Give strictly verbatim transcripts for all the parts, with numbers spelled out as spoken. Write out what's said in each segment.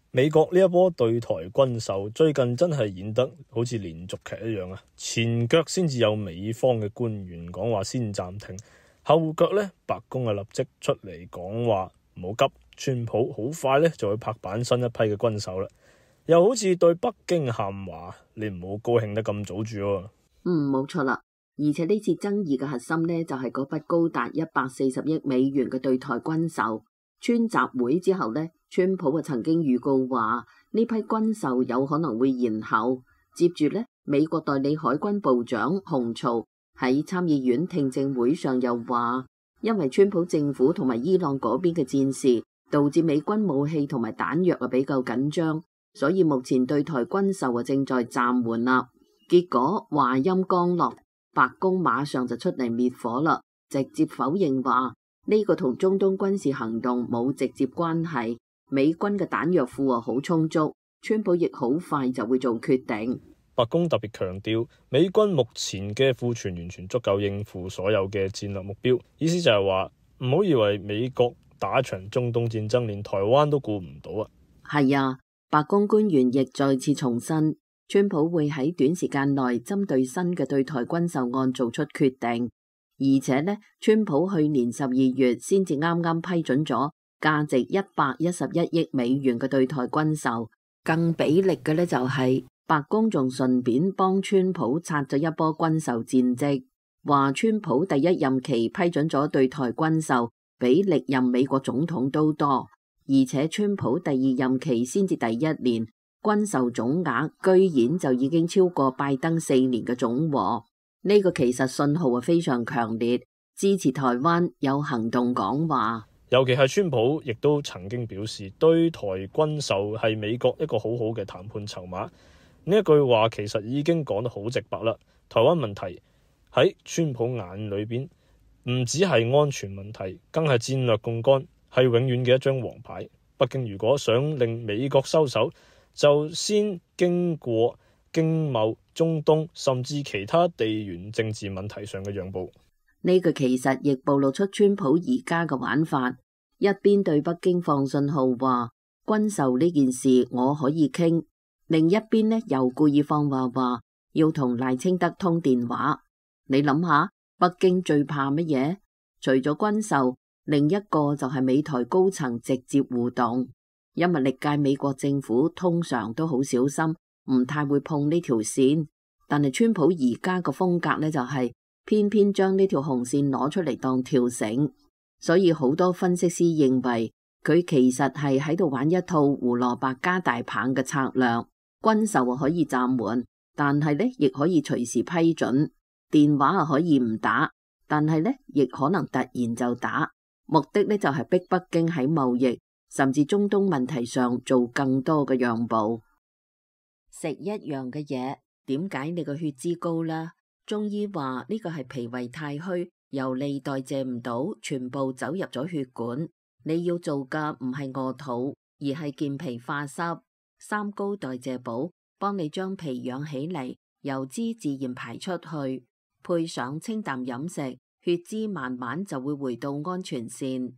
美國呢一波對台軍售最近真係演得好似連續劇一樣啊！前腳先至有美方嘅官員講話先暫停，後腳呢白宮啊立即出嚟講話唔好急，川普好快呢就會拍板新一批嘅軍售啦，又好似對北京喊話，你唔好高興得咁早住喎。 嗯，冇錯啦，而且呢次爭議嘅核心呢，就係嗰筆高達一百四十億美元嘅對台軍售。川習會之後呢，川普啊曾經預告話呢批軍售有可能會延後。接住呢，美國代理海軍部長洪曹喺參議院聽證會上又話，因為川普政府同埋伊朗嗰邊嘅戰事，導致美軍武器同埋彈藥啊比較緊張，所以目前對台軍售啊正在暫緩啦。結果話音剛落，白宮馬上就出嚟滅火啦，直接否認話呢個同中東軍事行動冇直接關係，美軍嘅彈藥庫啊好充足，川普亦好快就會做決定。 白宮特別強調，美軍目前嘅庫存完全足夠應付所有嘅戰略目標，意思就係話唔好以為美國打場中東戰爭連台灣都顧唔到啊。 係啊，白宮官員亦再次重申，川普會喺短時間內針對新嘅對台軍售案做出決定。而且呢，川普去年十二月先至啱啱批准咗價值一百一十一億美元嘅對台軍售，更俾力嘅呢，就係白宮仲順便幫川普擦咗一波軍售戰績，話川普第一任期批准咗對台軍售比歷任美國總統都多，而且川普第二任期先至第一年，軍售總額居然就已經超過拜登四年嘅總和。呢個其實信號係非常強烈，支持台灣有行動講話。 尤其係川普亦都曾經表示，對台軍售係美國一個好好嘅談判籌碼。呢一句話其實已經講得好直白啦。台灣問題喺川普眼裏邊唔只係安全問題，更係戰略槓桿，係永遠嘅一張王牌。北京如果想令美國收手，就先經過經貿、中東甚至其他地緣政治問題上嘅讓步。 呢個其實亦暴露出川普而家嘅玩法，一邊對北京放信號話軍售呢件事我可以傾，另一邊呢又故意放話話要同賴清德通電話。你諗下，北京最怕乜嘢？除咗軍售，另一個就係美台高層直接互動，因為歷屆美國政府通常都好小心，唔太會碰呢條線，但係川普而家個風格呢，就係偏偏將呢條紅線攞出嚟當跳繩，所以好多分析師認為佢其實係喺度玩一套胡蘿蔔加大棒嘅策略。軍售可以暫緩，但係呢亦可以隨時批准，電話啊可以唔打，但係呢亦可能突然就打，目的呢就係逼北京喺貿易甚至中東問題上做更多嘅讓步。食一樣嘅嘢，點解你個血脂高啦？中醫話呢個係脾胃太虛，油膩代謝唔到，全部走入咗血管。你要做嘅唔係餓肚，而係健脾化濕。三高代謝補，幫你將脾養起嚟，油脂自然排出去。配上清淡飲食，血脂慢慢就會回到安全線。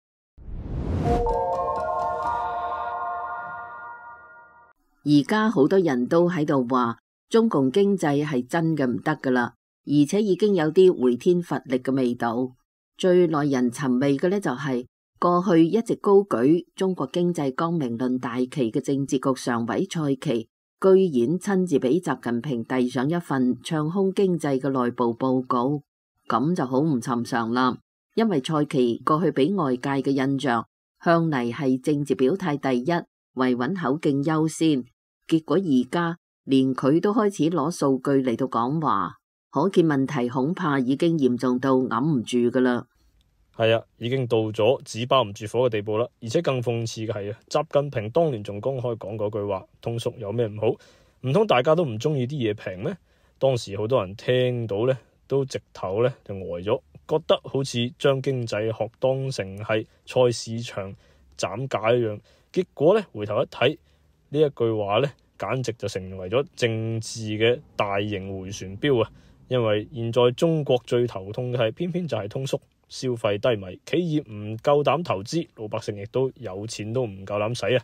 而家好多人都喺度話中共經濟係真嘅唔得噶啦，而且已經有啲回天乏力嘅味道。最耐人尋味嘅呢，就係過去一直高舉中國經濟光明論大旗嘅政治局常委蔡奇，居然親自俾習近平遞上一份唱空經濟嘅內部報告，咁就好唔尋常啦。因為蔡奇過去俾外界嘅印象向嚟係政治表態第一，維穩口徑優先。結果而家連佢都開始攞數據嚟到講話，可見問題恐怕已經嚴重到揞唔住噶啦。 係啊，已經到咗紙包唔住火嘅地步啦。而且更諷刺嘅係啊，習近平當年仲公開講嗰句話，通縮有咩唔好？唔通大家都唔中意啲嘢平咩？當時好多人聽到呢都直頭呢就呆咗，覺得好似將經濟學當成係菜市場斬價一樣。結果呢，回頭一睇呢一句話呢，簡直就成為咗政治嘅大型迴旋鏢啊！因為現在中國最頭痛嘅係偏偏就係通縮。消費低迷，企業唔夠膽投資，老百姓亦都有錢都唔夠膽使啊！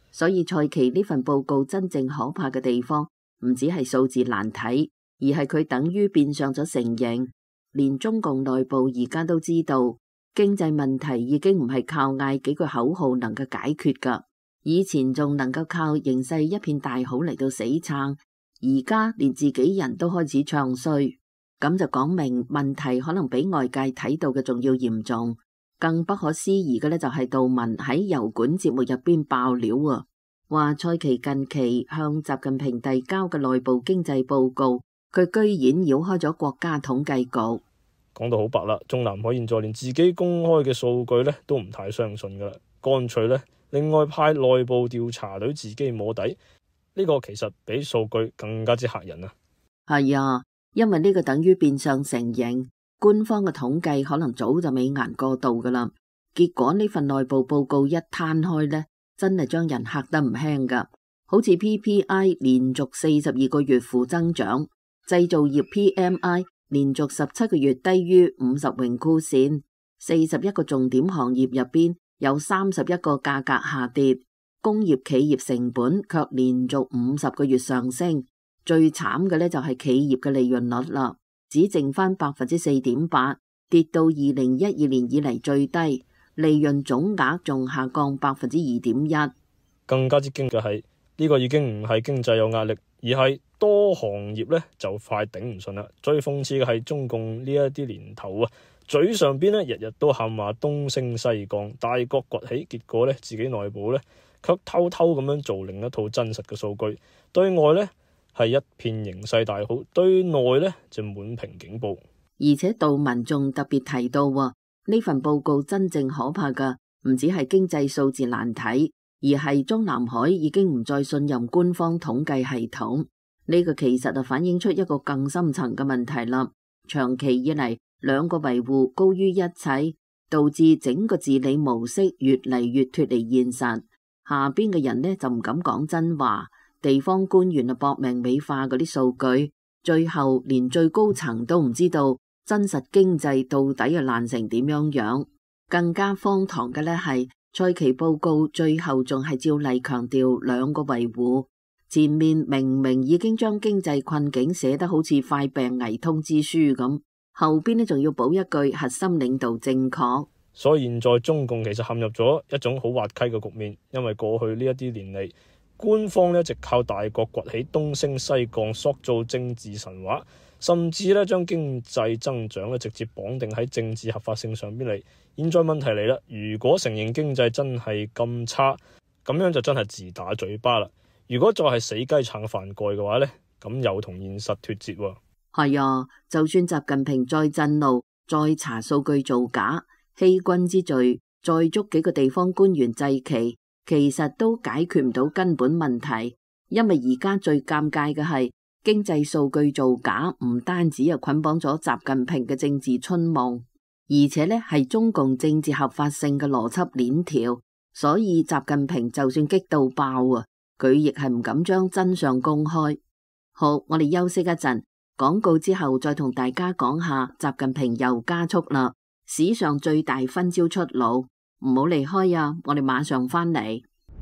所以蔡奇呢份報告真正可怕嘅地方，唔止係數字難睇，而係佢等於變相咗承認，連中共內部而家都知道，經濟問題已經唔係靠嗌幾句口號能夠解決噶。以前仲能夠靠形勢一片大好嚟到死撐，而家連自己人都開始唱衰，咁就講明問題可能比外界睇到嘅仲要嚴重。更不可思議嘅呢，就係杜文喺油管節目入邊爆料啊，話蔡奇近期向習近平遞交嘅內部經濟報告，佢居然繞開咗國家統計局。 講到好白啦，中南海現在連自己公開嘅數據呢都唔太相信噶啦，乾脆呢另外派內部調查隊自己摸底，呢個其實比數據更加之嚇人啊！ 係啊，因為呢個等於變相承認官方嘅統計可能早就美顏過度噶啦，結果呢份內部報告一攤開呢，真係將人嚇得唔輕噶。好似 P P I 連續四十二個月負增長，製造業 P M I 連續十七個月低於五十榮枯線，四十一個重點行業入邊有三十一個價格下跌，工業企業成本卻連續五十個月上升，最慘嘅呢，就係企業嘅利潤率啦，只剩翻百分之四點八，跌到二零一二年以嚟最低，利潤總額仲下降百分之二點一。 更加之驚嘅係呢個已經唔係經濟有壓力，而係多行業呢就快頂唔順啦。最諷刺嘅係中共呢一啲年頭啊，嘴上邊呢日日都喊話東升西降，大國崛起，結果呢自己內部呢卻偷偷咁樣做另一套真實嘅數據，對外呢係一片形勢大好，對內呢就滿屏警報。 而且杜文仲特別提到喎，呢份報告真正可怕嘅唔止係經濟數字難睇，而係中南海已經唔再信任官方統計系統。呢個其實就反映出一個更深層嘅問題啦。長期以嚟，兩個維護高於一切，導致整個治理模式越嚟越脫離現實。下邊嘅人呢就唔敢講真話，地方官員啊搏命美化嗰啲數據，最後連最高層都唔知道真實經濟到底係爛成點樣樣。更加荒唐嘅呢係蔡奇報告最後仲係照例強調兩個維護，前面明明已經將經濟困境寫得好似塊病危通知書咁，後邊呢仲要補一句核心領導正確。 所以現在中共其實陷入咗一種好滑稽嘅局面，因為過去呢一啲年嚟，官方呢一直靠大國崛起、東升西降塑造政治神話，甚至呢將經濟增長呢直接綁定喺政治合法性上邊嚟。現在問題嚟啦，如果承認經濟真係咁差，咁樣就真係自打嘴巴啦。如果再係死雞撐飯蓋嘅話呢，咁又同現實脫節喎。 係啊，就算習近平再震怒、再查數據造假、欺君之罪，再捉幾個地方官員祭旗，其實都解決唔到根本問題。因為而家最尷尬嘅係經濟數據造假，唔單止係捆綁咗習近平嘅政治春夢，而且呢係中共政治合法性嘅邏輯鏈條。所以習近平就算激到爆啊，佢亦係唔敢將真相公開。好，我哋休息一陣，廣告之後再同大家講下習近平又加速啦，史上最大分招出爐，唔好離開啊！我哋馬上翻嚟。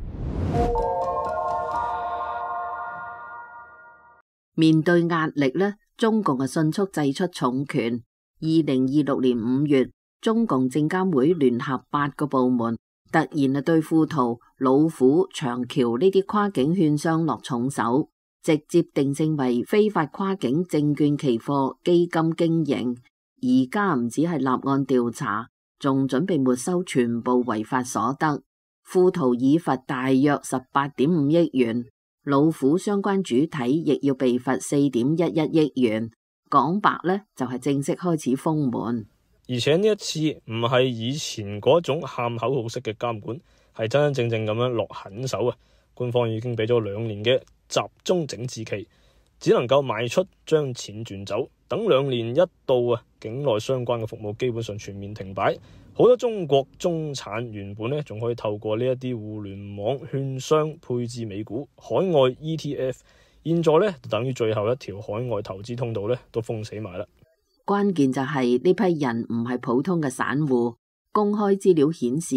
面對壓力呢，中共啊迅速祭出重拳。二零二六年五月，中共證監會聯合八個部門，突然啊對富途、老虎、長橋呢啲跨境券商落重手，直接定性為非法跨境證券期貨基金經營。而家唔止係立案調查，仲準備沒收全部違法所得。富途已罰大約十八點五億元，老虎相關主體亦要被罰四點一一億元。講白呢，就係、是、正式開始封門。 而且呢一次唔係以前嗰種喊口號式嘅監管，係真真正正咁樣落狠手啊！官方已經俾咗兩年嘅集中整治期，只能夠賣出將錢轉走。等兩年一到啊，境內相關嘅服務基本上全面停擺。好多中國中產原本呢仲可以透過呢一啲互聯網券商配置美股、海外 E T F， 現在呢就等於最後一條海外投資通道呢都封死埋啦。 關鍵就係呢批人唔係普通嘅散戶，公開資料顯示啊，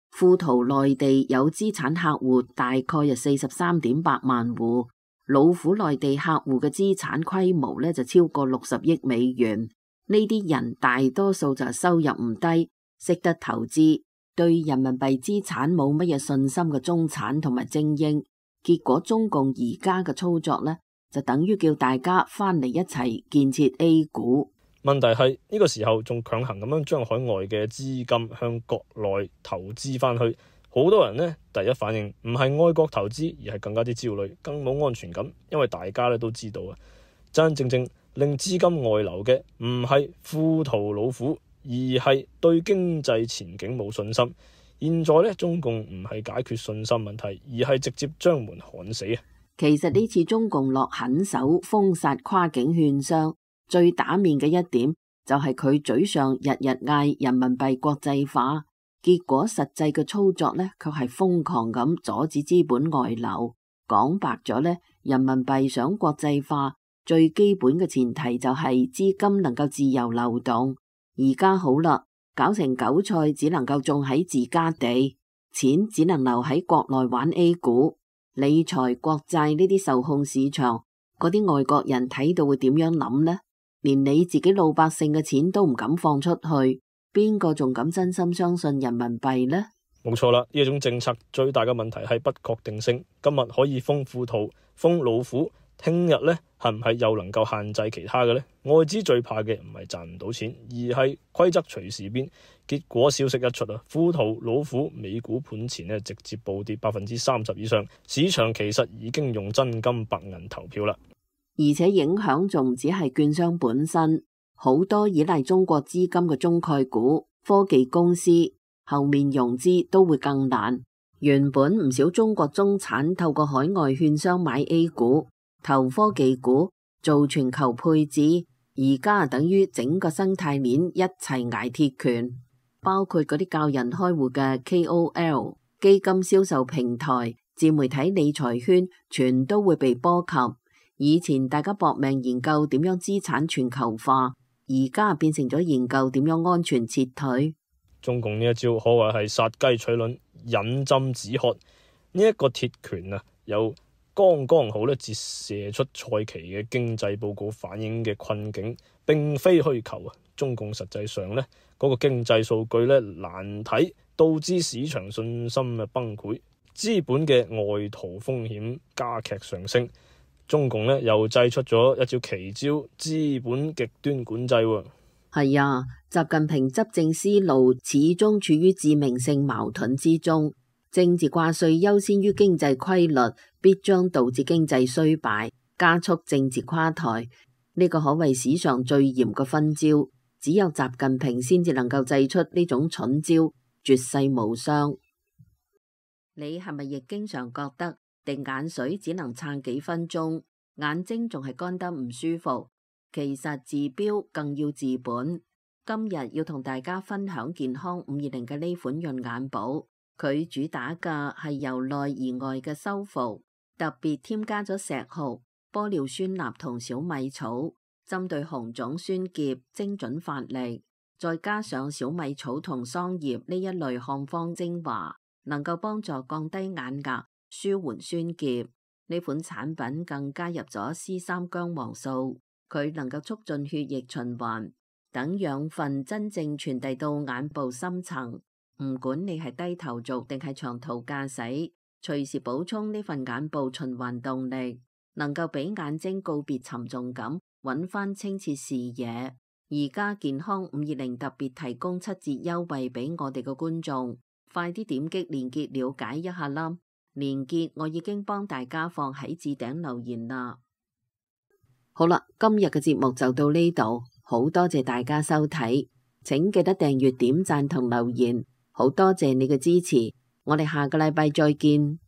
富途內地有資產客戶大概係四十三點八萬戶，老虎內地客戶嘅資產規模呢就超過六十億美元。呢啲人大多數就收入唔低，識得投資，對人民幣資產冇乜嘢信心嘅中產同埋精英。結果中共而家嘅操作呢，就等於叫大家翻嚟一齊建設 A 股。 問題係呢個時候仲強行咁樣將海外嘅資金向國內投資翻去，好多人呢第一反應唔係愛國投資，而係更加之焦慮，更冇安全感，因為大家咧都知道啊，真真正正令資金外流嘅唔係富途老虎，而係對經濟前景冇信心。現在咧，中共唔係解決信心問題，而係直接將門焊死啊！ 其實呢次中共落狠手封殺跨境券商，最打面嘅一點就係佢嘴上日日嗌人民幣國際化，結果實際嘅操作呢，卻係瘋狂咁阻止資本外流。講白咗呢，人民幣想國際化，最基本嘅前提就係資金能夠自由流動。而家好啦，搞成韭菜只能夠種喺自家地，錢只能留喺國內玩 A 股、理財、國債呢啲受控市場，嗰啲外國人睇到會點樣諗呢？連你自己老百姓嘅錢都唔敢放出去，邊個仲敢真心相信人民幣呢？ 冇錯啦，呢一種政策最大嘅問題係不確定性。今日可以封富途、封老虎，聽日呢係唔係又能夠限制其他嘅呢？外資最怕嘅唔係賺唔到錢，而係規則隨時變。結果消息一出啊，富途、老虎美股盤前呢直接暴跌百分之三十以上，市場其實已經用真金白銀投票啦。 而且影響仲唔止係券商本身，好多依賴中國資金嘅中概股、科技公司後面融資都會更難。原本唔少中國中產透過海外券商買 A 股、投科技股、做全球配置，而家等於整個生態鏈一齊挨鐵拳，包括嗰啲教人開戶嘅 K O L、基金銷售平台、自媒體理財圈，全都會被波及。以前大家搏命研究點樣資產全球化，而家變成咗研究點樣安全撤退。 中共呢一招可謂係殺雞取卵、引針止渴。呢、這、一個鐵拳啊，有剛剛好咧折射出蔡奇嘅經濟報告反映嘅困境，並非虛構啊！中共實際上咧嗰、那個經濟數據咧難睇，導致市場信心嘅崩潰，資本嘅外逃風險加劇上升。中共咧又祭出咗一招奇招，資本極端管制。 係啊，習近平執政思路始終處於致命性矛盾之中。政治掛帥優先於經濟規律，必將導致經濟衰敗，加速政治垮台。呢個可謂史上最嚴嘅分招，只有習近平先至能夠祭出呢種蠢招，絕世無雙。你係咪亦經常覺得滴眼水只能撐幾分鐘，眼睛仲係乾得唔舒服？其實治標更要治本。今日要同大家分享健康五二零嘅呢款潤眼寶，佢主打嘅係由內而外嘅修復，特別添加咗石斛、玻尿酸鈉同小米草，針對紅腫酸澀精準發力，再加上小米草同桑葉呢一類漢方精華，能夠幫助降低眼壓、舒緩酸澀。呢款產品更加入咗 C 三薑黃素，佢能夠促進血液循環，等養分真正傳遞到眼部深層。唔管你係低頭族定係長途駕駛，隨時補充呢份眼部循環動力，能夠俾眼睛告別沉重感，揾翻清澈視野。而家健康五二零特別提供七折優惠俾我哋嘅觀眾，快啲點擊鏈接了解一下啦！鏈接我已經幫大家放喺置頂留言啦。好啦，今日嘅節目就到呢度，好多謝大家收睇，請記得訂閱、點讚同留言，好多謝你嘅支持，我哋下個禮拜再見。